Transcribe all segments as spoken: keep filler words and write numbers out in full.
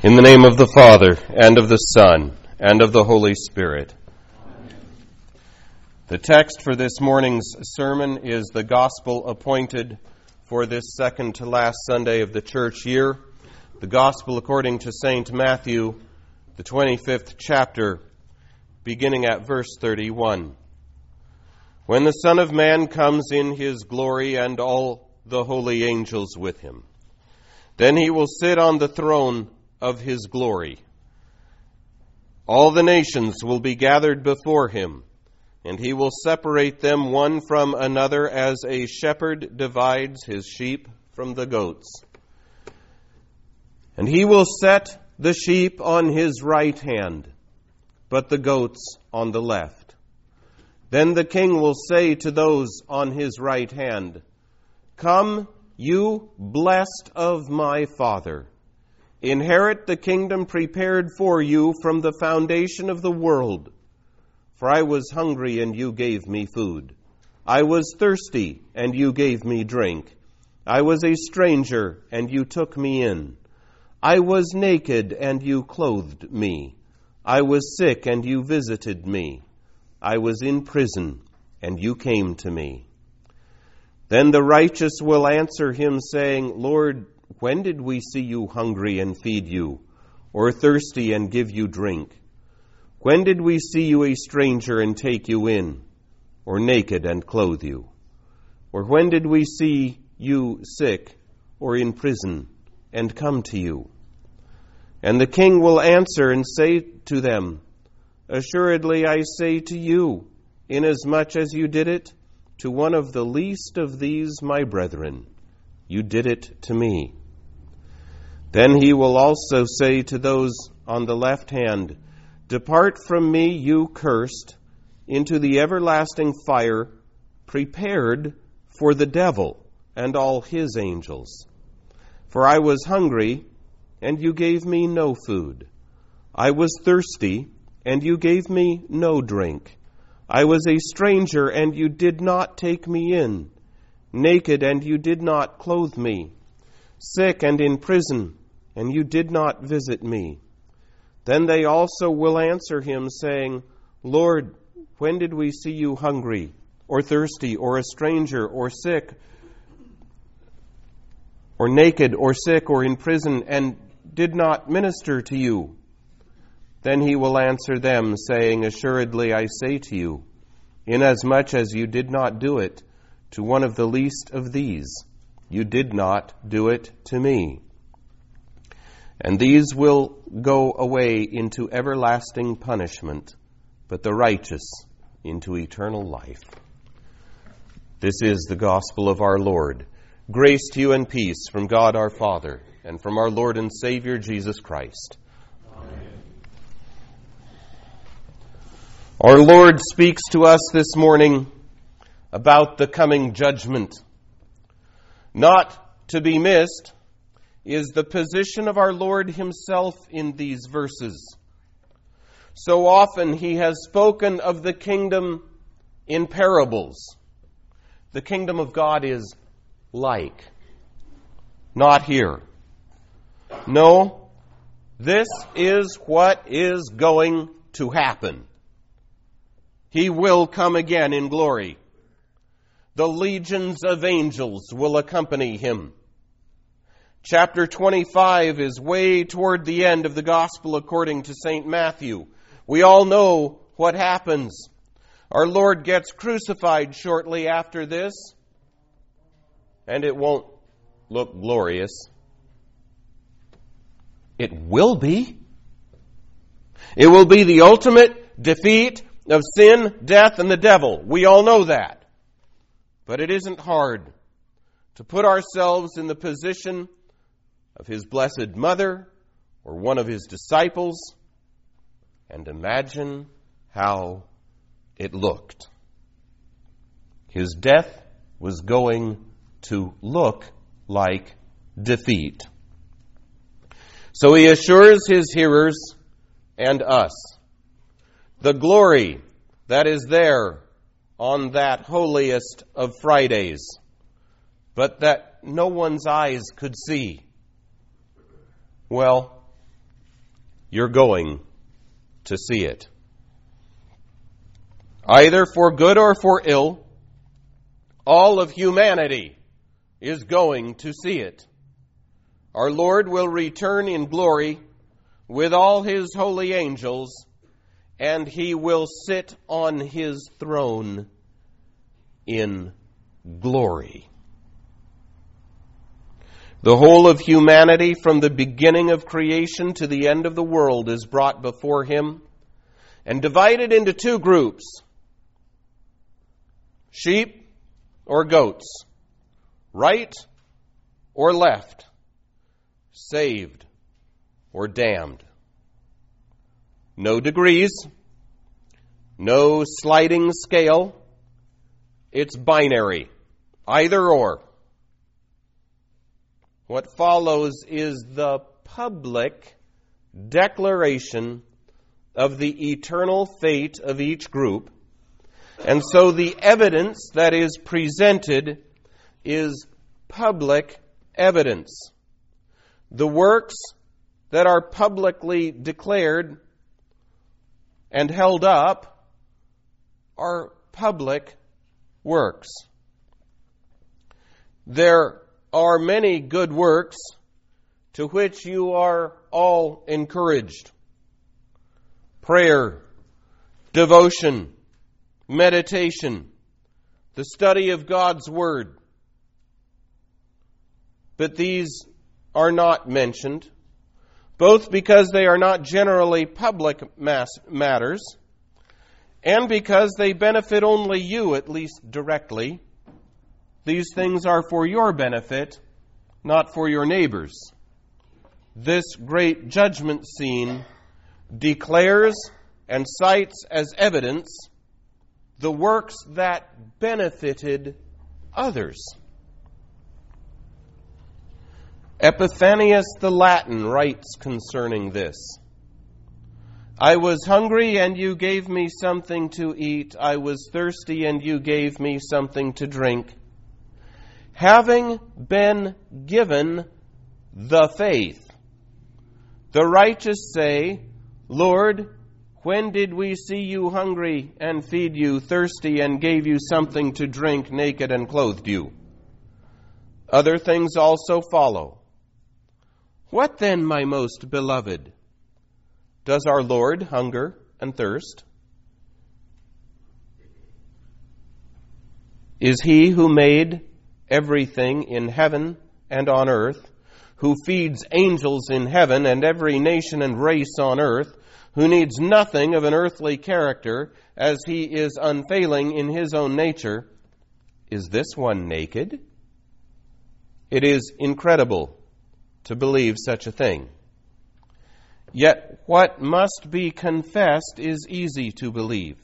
In the name of the Father, and of the Son, and of the Holy Spirit. The text for this morning's sermon is the Gospel appointed for this second to last Sunday of the church year, the Gospel according to Saint Matthew, the twenty-fifth chapter, beginning at verse thirty-one. When the Son of Man comes in his glory and all the holy angels with him, then he will sit on the throne of his glory. All the nations will be gathered before him, and he will separate them one from another as a shepherd divides his sheep from the goats. And he will set the sheep on his right hand, but the goats on the left. Then the king will say to those on his right hand, "Come, you blessed of my Father. Inherit the kingdom prepared for you from the foundation of the world. For I was hungry, and you gave me food. I was thirsty, and you gave me drink. I was a stranger, and you took me in. I was naked, and you clothed me. I was sick, and you visited me. I was in prison, and you came to me." Then the righteous will answer him, saying, "Lord, when did we see you hungry and feed you, or thirsty and give you drink? When did we see you a stranger and take you in, or naked and clothe you? Or when did we see you sick or in prison and come to you?" And the king will answer and say to them, "Assuredly I say to you, inasmuch as you did it to one of the least of these my brethren, you did it to me." Then he will also say to those on the left hand, "Depart from me, you cursed, into the everlasting fire prepared for the devil and all his angels. For I was hungry, and you gave me no food. I was thirsty, and you gave me no drink. I was a stranger, and you did not take me in. Naked, and you did not clothe me. Sick and in prison, and you did not visit me." Then they also will answer him, saying, "Lord, when did we see you hungry, or thirsty, or a stranger, or sick, or naked, or sick, or in prison, and did not minister to you?" Then he will answer them, saying, "Assuredly I say to you, inasmuch as you did not do it to one of the least of these, you did not do it to me." And these will go away into everlasting punishment, but the righteous into eternal life. This is the gospel of our Lord. Grace to you and peace from God our Father, and from our Lord and Savior Jesus Christ. Amen. Our Lord speaks to us this morning about the coming judgment. Not to be missed is the position of our Lord himself in these verses. So often he has spoken of the kingdom in parables. The kingdom of God is like. Not here. No, this is what is going to happen. He will come again in glory. The legions of angels will accompany him. Chapter twenty-five is way toward the end of the Gospel according to Saint Matthew. We all know what happens. Our Lord gets crucified shortly after this, and it won't look glorious. It will be. It will be the ultimate defeat of sin, death, and the devil. We all know that. But it isn't hard to put ourselves in the position of his blessed mother or one of his disciples and imagine how it looked. His death was going to look like defeat. So he assures his hearers and us the glory that is there on that holiest of Fridays, but that no one's eyes could see. Well, you're going to see it. Either for good or for ill, all of humanity is going to see it. Our Lord will return in glory with all His holy angels, and He will sit on His throne in glory. The whole of humanity, from the beginning of creation to the end of the world, is brought before Him and divided into two groups: sheep or goats, right or left, saved or damned. No degrees, no sliding scale. It's binary, either or. What follows is the public declaration of the eternal fate of each group. And so the evidence that is presented is public evidence. The works that are publicly declared and held up are public works. There are many good works to which you are all encouraged: prayer, devotion, meditation, the study of God's Word. But these are not mentioned, both because they are not generally public mass matters, and because they benefit only you, at least directly. These things are for your benefit, not for your neighbors. This great judgment scene declares and cites as evidence the works that benefited others. Epiphanius the Latin writes concerning this: I was hungry and you gave me something to eat. I was thirsty and you gave me something to drink. Having been given the faith, the righteous say, Lord, when did we see you hungry and feed you, thirsty and gave you something to drink, naked and clothed you? Other things also follow. What then, my most beloved? Does our Lord hunger and thirst? Is He who made everything in heaven and on earth, who feeds angels in heaven and every nation and race on earth, who needs nothing of an earthly character, as He is unfailing in His own nature, is this one naked? It is incredible to believe such a thing. Yet what must be confessed is easy to believe.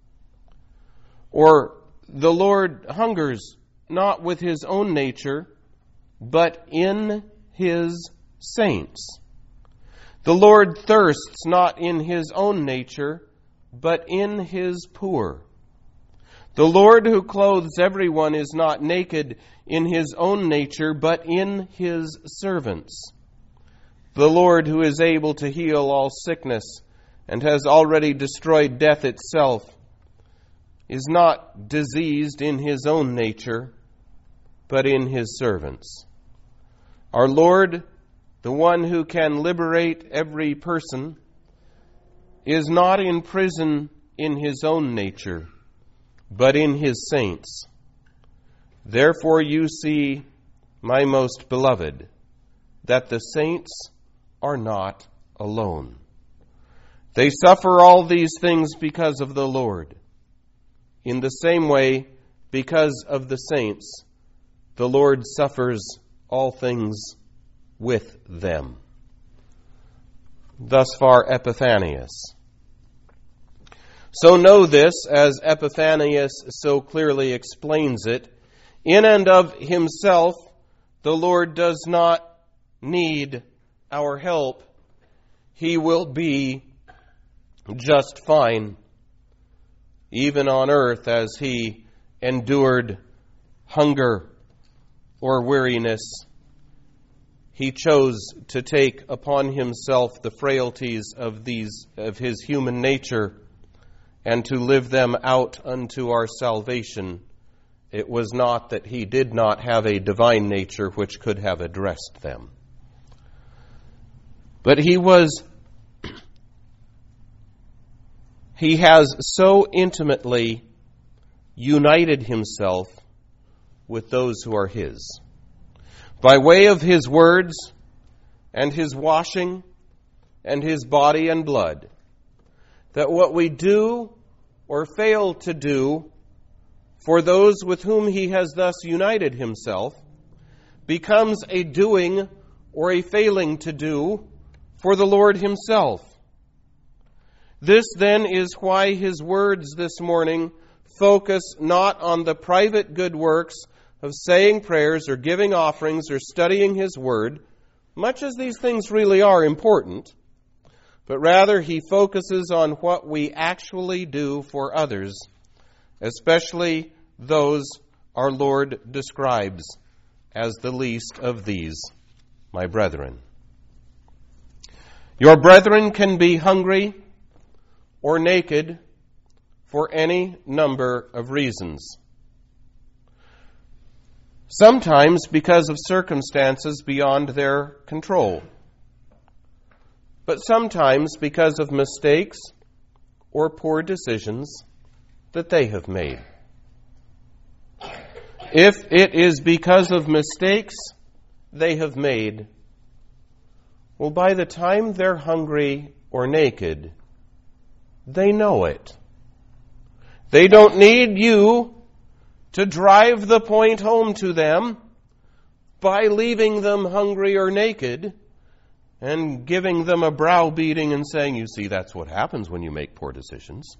Or the Lord hungers not with His own nature, but in His saints. The Lord thirsts not in His own nature, but in His poor. The Lord who clothes everyone is not naked in His own nature, but in His servants. The Lord who is able to heal all sickness and has already destroyed death itself is not diseased in His own nature, but in His servants. Our Lord, the one who can liberate every person, is not in prison in His own nature, but in His saints. Therefore you see, my most beloved, that the saints are not alone. They suffer all these things because of the Lord. In the same way, because of the saints, the Lord suffers all things with them. Thus far Epiphanius. So know this, as Epiphanius so clearly explains it, in and of Himself, the Lord does not need our help. He will be just fine, even on earth, as He endured hunger or weariness. he chose to take upon himself the frailties of these of his human nature and to live them out unto our salvation, it was not that he did not have a divine nature which could have addressed them. But he was, he has so intimately united himself with those who are his, by way of his words and his washing and his body and blood, that what we do or fail to do for those with whom he has thus united himself becomes a doing or a failing to do for the Lord himself. This then is why his words this morning focus not on the private good works of saying prayers or giving offerings or studying his word, much as these things really are important, but rather he focuses on what we actually do for others, especially those our Lord describes as the least of these, my brethren. Your brethren can be hungry or naked for any number of reasons. Sometimes because of circumstances beyond their control, but sometimes because of mistakes or poor decisions that they have made. If it is because of mistakes they have made, well, by the time they're hungry or naked, they know it. They don't need you to drive the point home to them by leaving them hungry or naked and giving them a browbeating and saying, you see, that's what happens when you make poor decisions.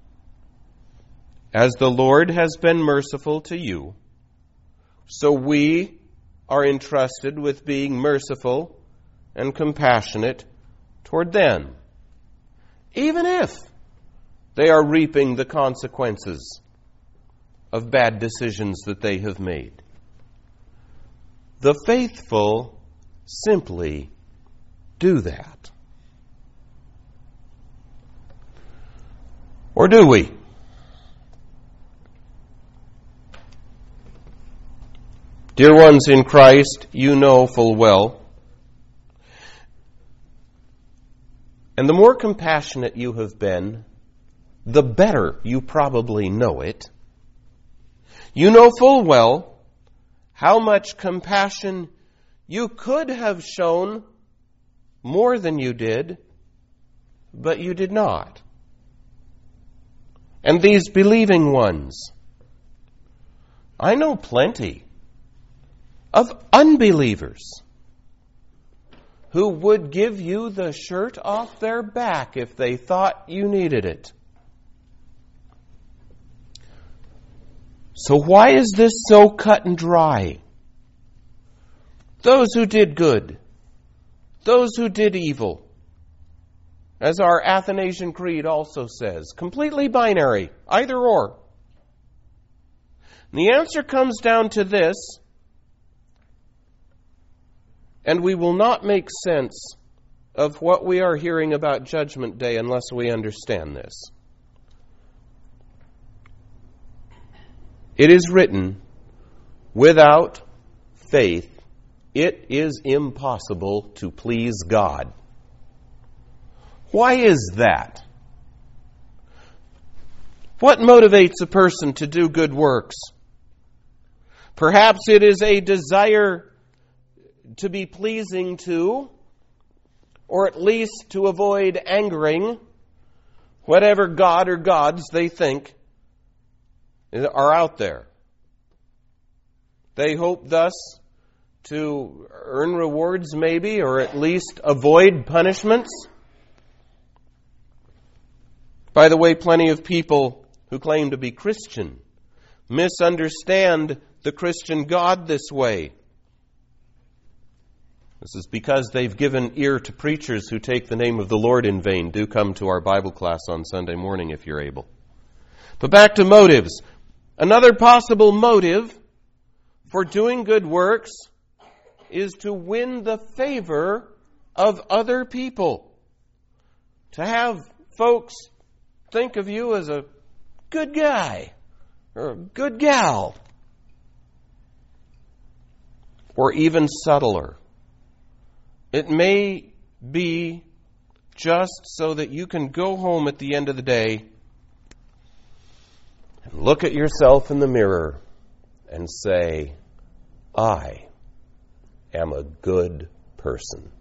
As the Lord has been merciful to you, so we are entrusted with being merciful and compassionate toward them, even if they are reaping the consequences of bad decisions that they have made. The faithful simply do that. Or do we? Dear ones in Christ, you know full well, and the more compassionate you have been, the better you probably know it. You know full well how much compassion you could have shown more than you did, but you did not. And these believing ones, I know plenty of unbelievers who would give you the shirt off their back if they thought you needed it. So why is this so cut and dry? Those who did good, those who did evil, as our Athanasian Creed also says, completely binary, either or. And the answer comes down to this, and we will not make sense of what we are hearing about Judgment Day unless we understand this. It is written, without faith, it is impossible to please God. Why is that? What motivates a person to do good works? Perhaps it is a desire to be pleasing to, or at least to avoid angering, whatever god or gods they think are out there. They hope thus to earn rewards maybe, or at least avoid punishments. By the way, plenty of people who claim to be Christian misunderstand the Christian God this way. This is because they've given ear to preachers who take the name of the Lord in vain. Do come to our Bible class on Sunday morning if you're able. But back to motives. Another possible motive for doing good works is to win the favor of other people. To have folks think of you as a good guy or a good gal. Or even subtler. It may be just so that you can go home at the end of the day and look at yourself in the mirror and say, I am a good person.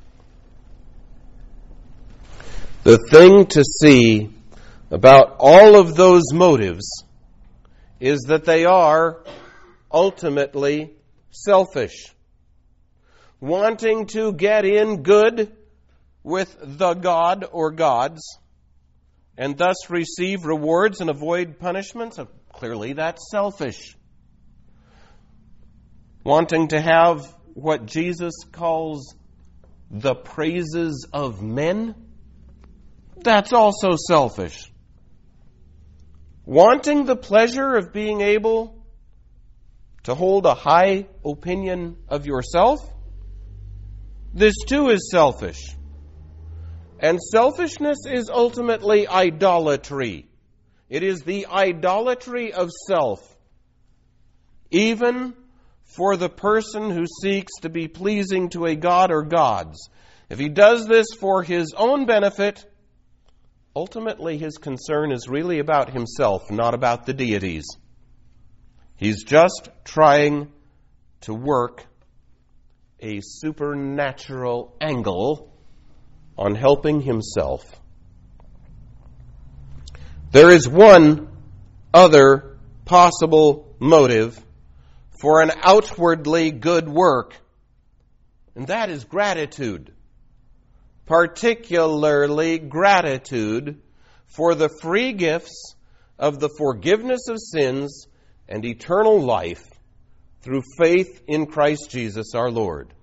The thing to see about all of those motives is that they are ultimately selfish. Wanting to get in good with the God or gods and thus receive rewards and avoid punishments, clearly that's selfish. Wanting to have what Jesus calls the praises of men, that's also selfish. Wanting the pleasure of being able to hold a high opinion of yourself, this too is selfish. And selfishness is ultimately idolatry. It is the idolatry of self. Even for the person who seeks to be pleasing to a god or gods. If he does this for his own benefit, ultimately his concern is really about himself, not about the deities. He's just trying to work a supernatural angle on helping himself. There is one other possible motive for an outwardly good work, and that is gratitude. Particularly gratitude for the free gifts of the forgiveness of sins and eternal life through faith in Christ Jesus our Lord.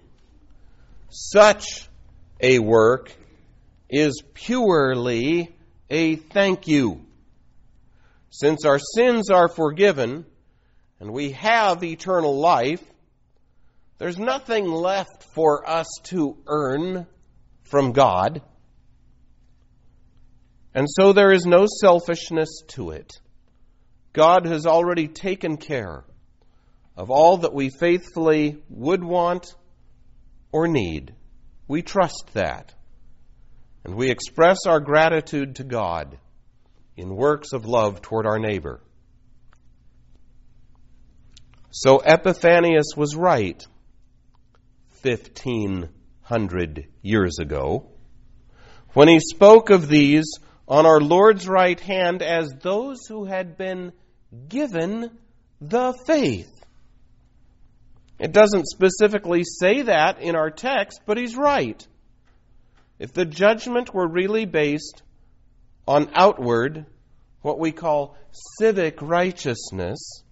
Such a work is purely a thank you. Since our sins are forgiven and we have eternal life, there's nothing left for us to earn from God. And so there is no selfishness to it. God has already taken care of all that we faithfully would want or need. We trust that. And we express our gratitude to God in works of love toward our neighbor. So Epiphanius was right fifteen hundred years ago when he spoke of these on our Lord's right hand as those who had been given the faith. It doesn't specifically say that in our text, but he's right. If the judgment were really based on outward, what we call civic righteousness,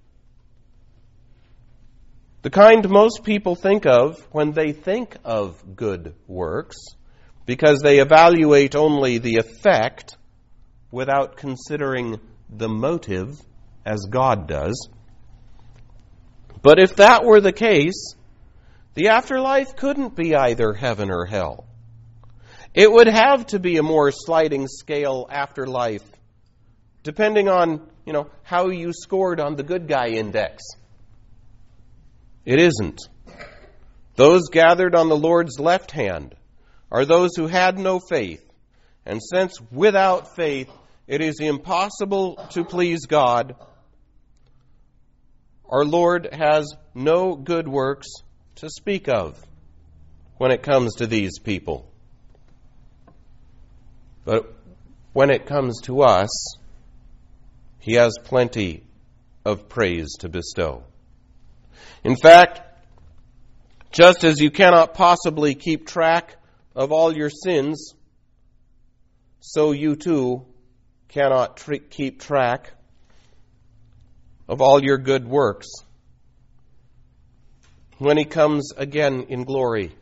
the kind most people think of when they think of good works, because they evaluate only the effect without considering the motive as God does. But if that were the case, the afterlife couldn't be either heaven or hell. It would have to be a more sliding scale afterlife, depending on, you know, how you scored on the good guy index. It isn't. Those gathered on the Lord's left hand are those who had no faith. And since without faith it is impossible to please God, our Lord has no good works to speak of when it comes to these people. But when it comes to us, He has plenty of praise to bestow. In fact, just as you cannot possibly keep track of all your sins, so you too cannot tr- keep track of all your good works. When He comes again in glory,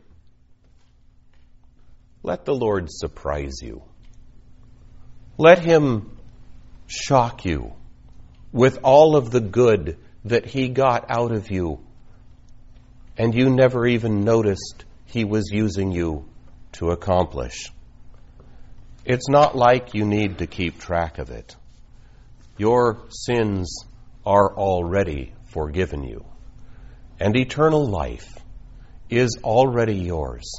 let the Lord surprise you. Let Him shock you with all of the good that He got out of you and you never even noticed He was using you to accomplish. It's not like you need to keep track of it. Your sins are already forgiven you, and eternal life is already yours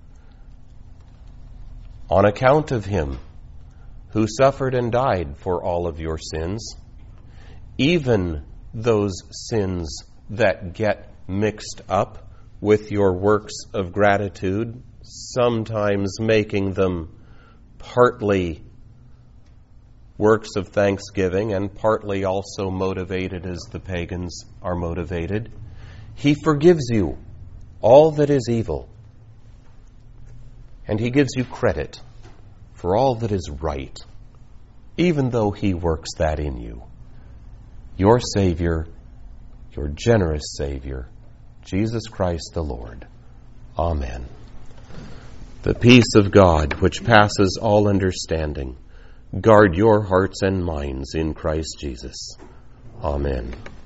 on account of Him who suffered and died for all of your sins, even those sins that get mixed up with your works of gratitude, sometimes making them partly works of thanksgiving and partly also motivated as the pagans are motivated. He forgives you all that is evil, and He gives you credit for all that is right, even though He works that in you. Your Savior, your generous Savior, Jesus Christ the Lord. Amen. The peace of God, which passes all understanding, guard your hearts and minds in Christ Jesus. Amen.